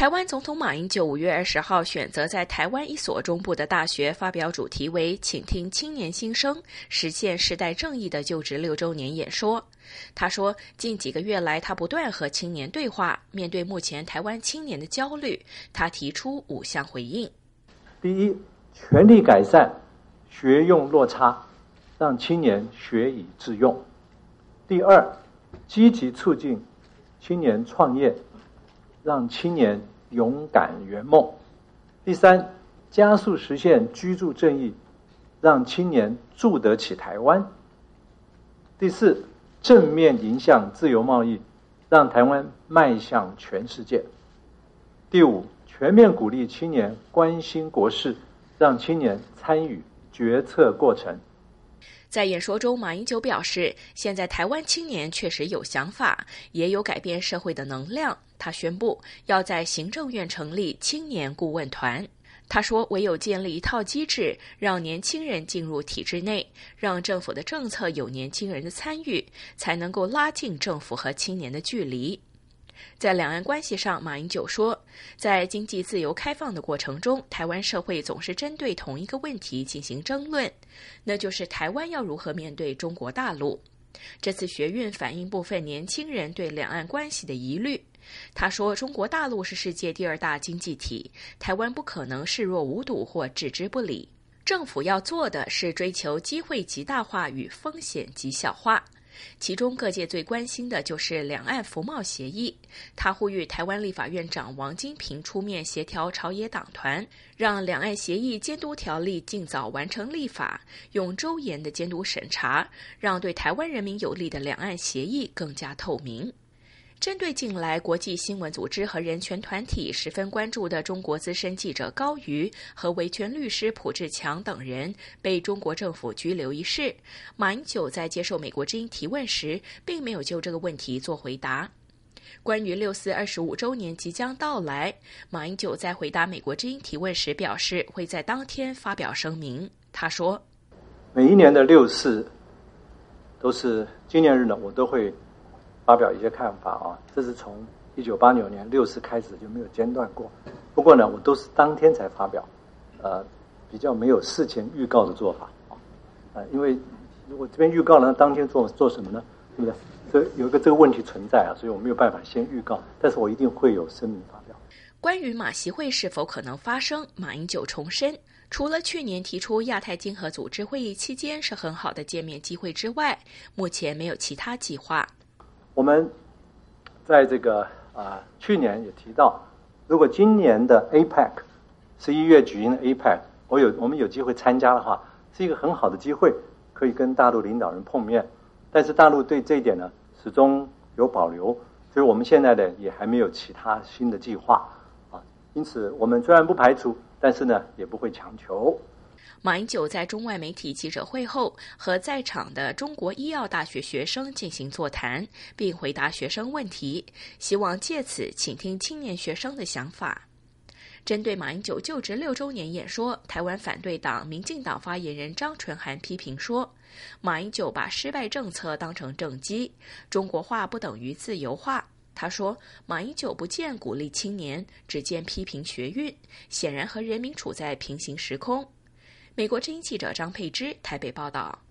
台湾总统马英九5月20号选择在台湾一所中部的大学发表主题为"倾听青年心声，实现世代正义"的就职6周年演说。他说，近几个月来，他不断和青年对话，面对目前台湾青年的焦虑，他提出5项回应。 第一，全力改善学用落差，让青年学以致用。第二，积极促进青年创业，让青年勇敢圆梦。第三，加速实现居住正义，让青年住得起台湾。第四，正面迎向自由贸易，让台湾迈向全世界。第五，全面鼓励青年关心国事，让青年参与决策过程。 在演说中，马英九表示，现在台湾青年确实有想法，也有改变社会的能量。他宣布要在行政院成立青年顾问团。他说，唯有建立一套机制，让年轻人进入体制内，让政府的政策有年轻人的参与，才能够拉近政府和青年的距离。在两岸关系上，马英九说，在经济自由开放的过程中，台湾社会总是针对同一个问题进行争论，那就是台湾要如何面对中国大陆。这次学运反映部分年轻人对两岸关系的疑虑。他说，中国大陆是世界第2大经济体，台湾不可能视若无睹或置之不理。政府要做的是追求机会极大化与风险极小化。其中各界最关心的就是两岸服贸协议。他呼吁台湾立法院长王金平出面协调朝野党团，让两岸协议监督条例尽早完成立法，用周延的监督审查，让对台湾人民有利的两岸协议更加透明。针对近来国际新闻组织和人权团体十分关注的中国资深记者高瑜和维权律师卜志强等人被中国政府拘留一事，马英九在接受美国之音提问时，并没有就这个问题做回答。关于6·4 25周年即将到来，马英九在回答美国之音提问时表示，会在当天发表声明。他说， 每一年的6·4都是纪念日呢，我都会发表一些看法啊，这是从1989年6·4开始就没有间断过。不过呢，我都是当天才发表，比较没有事前预告的做法因为如果这边预告了，当天做什么呢？对不对？这有这个问题存在所以我没有办法先预告，但是我一定会有声明发表。 关于马习会是否可能发生，马英九重申，除了去年提出亚太经合组织会议期间是很好的见面机会之外，目前没有其他计划。 我们在这个去年也提到，如果今年的 APEC 11月举行的 APEC， 我们有机会参加的话，是一个很好的机会，可以跟大陆领导人碰面。但是大陆对这一点呢，始终有保留，所以我们现在呢也还没有其他新的计划因此我们虽然不排除，但是呢也不会强求。 马英九在中外媒体记者会后，和在场的中国医药大学学生进行座谈，并回答学生问题，希望借此倾听青年学生的想法。针对马英九就职6周年演说，台湾反对党民进党发言人张纯涵批评说，马英九把失败政策当成政绩，中国化不等于自由化。他说，马英九不见鼓励青年，只见批评学运，显然和人民处在平行时空。美国之音记者张佩芝台北报道。